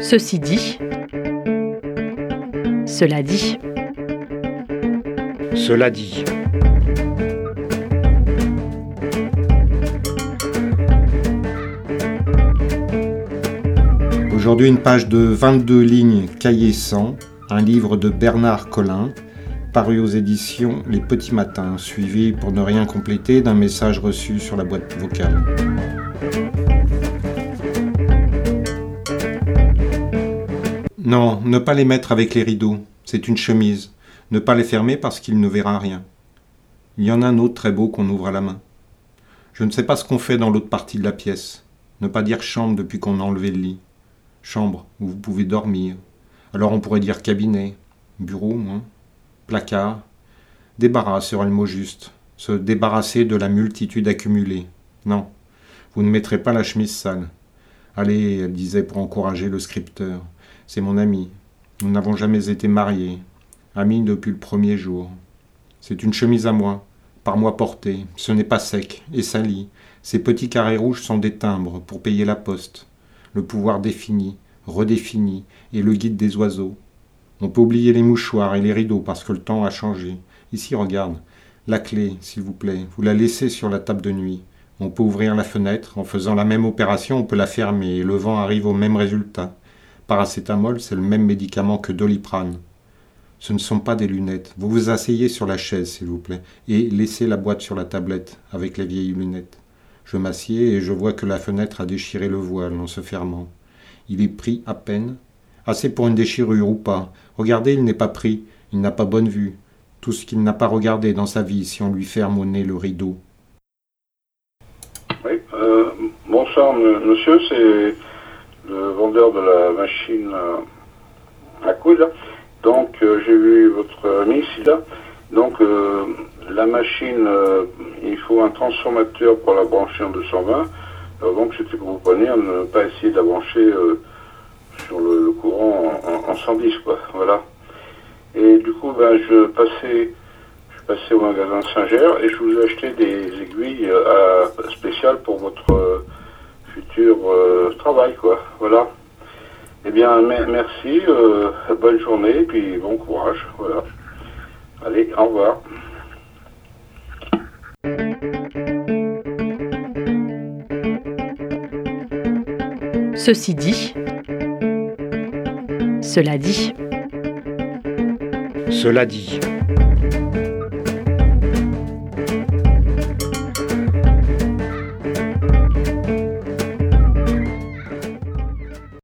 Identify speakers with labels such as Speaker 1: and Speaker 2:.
Speaker 1: Ceci dit, cela dit.
Speaker 2: Cela dit. Aujourd'hui, une page de 22 lignes cahier 100, un livre de Bernard Collin, paru aux éditions Les Petits Matins, suivi, pour ne rien compléter, d'un message reçu sur la boîte vocale. Non, ne pas les mettre avec les rideaux, c'est une chemise. Ne pas les fermer parce qu'il ne verra rien. Il y en a un autre très beau qu'on ouvre à la main. Je ne sais pas ce qu'on fait dans l'autre partie de la pièce. Ne pas dire chambre depuis qu'on a enlevé le lit. Chambre où vous pouvez dormir. Alors on pourrait dire cabinet, bureau, moins, placard. Débarras serait le mot juste. Se débarrasser de la multitude accumulée. Non, vous ne mettrez pas la chemise sale. Allez, elle disait pour encourager le scripteur. C'est mon ami. Nous n'avons jamais été mariés. Amis depuis le premier jour. C'est une chemise à moi, par moi portée. Ce n'est pas sec et sali. Ces petits carrés rouges sont des timbres pour payer la poste. Le pouvoir défini, redéfini, et le guide des oiseaux. On peut oublier les mouchoirs et les rideaux parce que le temps a changé. Ici, regarde. La clé, s'il vous plaît, vous la laissez sur la table de nuit. On peut ouvrir la fenêtre. En faisant la même opération, on peut la fermer et le vent arrive au même résultat. Paracétamol, c'est le même médicament que Doliprane. Ce ne sont pas des lunettes. Vous vous asseyez sur la chaise, s'il vous plaît, et laissez la boîte sur la tablette avec les vieilles lunettes. Je m'assieds et je vois que la fenêtre a déchiré le voile en se fermant. Il est pris à peine. Assez pour une déchirure ou pas. Regardez, il n'est pas pris. Il n'a pas bonne vue. Tout ce qu'il n'a pas regardé dans sa vie si on lui ferme au nez le rideau.
Speaker 3: Oui, bonsoir monsieur, c'est le vendeur de la machine à coudre. Donc j'ai vu votre ami ici là. Donc la machine, il faut un transformateur pour la brancher en 220. Donc c'était pour vous prévenir de ne pas essayer de la brancher sur le courant en 110 quoi. Voilà. Et du coup je passais au magasin Singer et je vous ai acheté des aiguilles spéciales pour votre futur travail quoi. Voilà. Eh bien, merci, bonne journée, et puis bon courage, voilà. Allez, au revoir.
Speaker 1: Ceci dit, cela dit.
Speaker 2: Cela dit.